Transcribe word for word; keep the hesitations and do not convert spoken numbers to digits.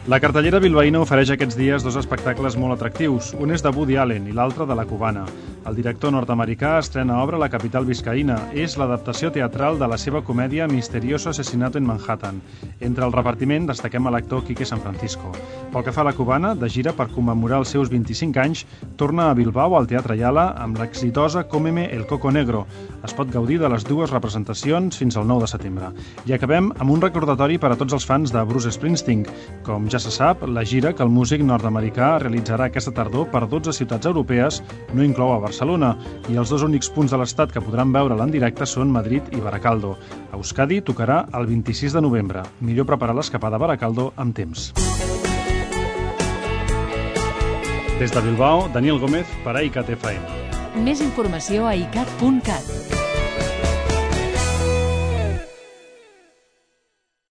La cartellera bilbaïna ofereix aquests dies dos espectacles molt atractius. Un és de Woody Allen i l'altre de La Cubana. El director nord-americà estrena obra a la capital biscaïna. És l'adaptació teatral de la seva comèdia Misterioso Asesinato en Manhattan. Entre el repartiment destaquem a l'actor Quique San Francisco. Pel que fa a La Cubana, de gira per commemorar els seus vint-i-cinc anys, torna a Bilbao al Teatre Yala amb l'exitosa Cómeme el Coco Negro. Es pot gaudir de les dues representacions fins al nou de setembre. I acabem amb un recordatori per a tots els fans de Bruce Springsteen. Com ja se sap, la gira que el músic nord-americà realitzarà aquesta tardor per dotze ciutats europees no inclou a Barcelona, i els dos únics punts de l'estat que podran veure'l en directe són Madrid i Baracaldo. A Euskadi tocarà el vint-i-sis de novembre. Millor preparar l'escapada a Baracaldo amb temps. Des de Bilbao, Daniel Gómez per a ICAT F M. Més informació a icat punt cat.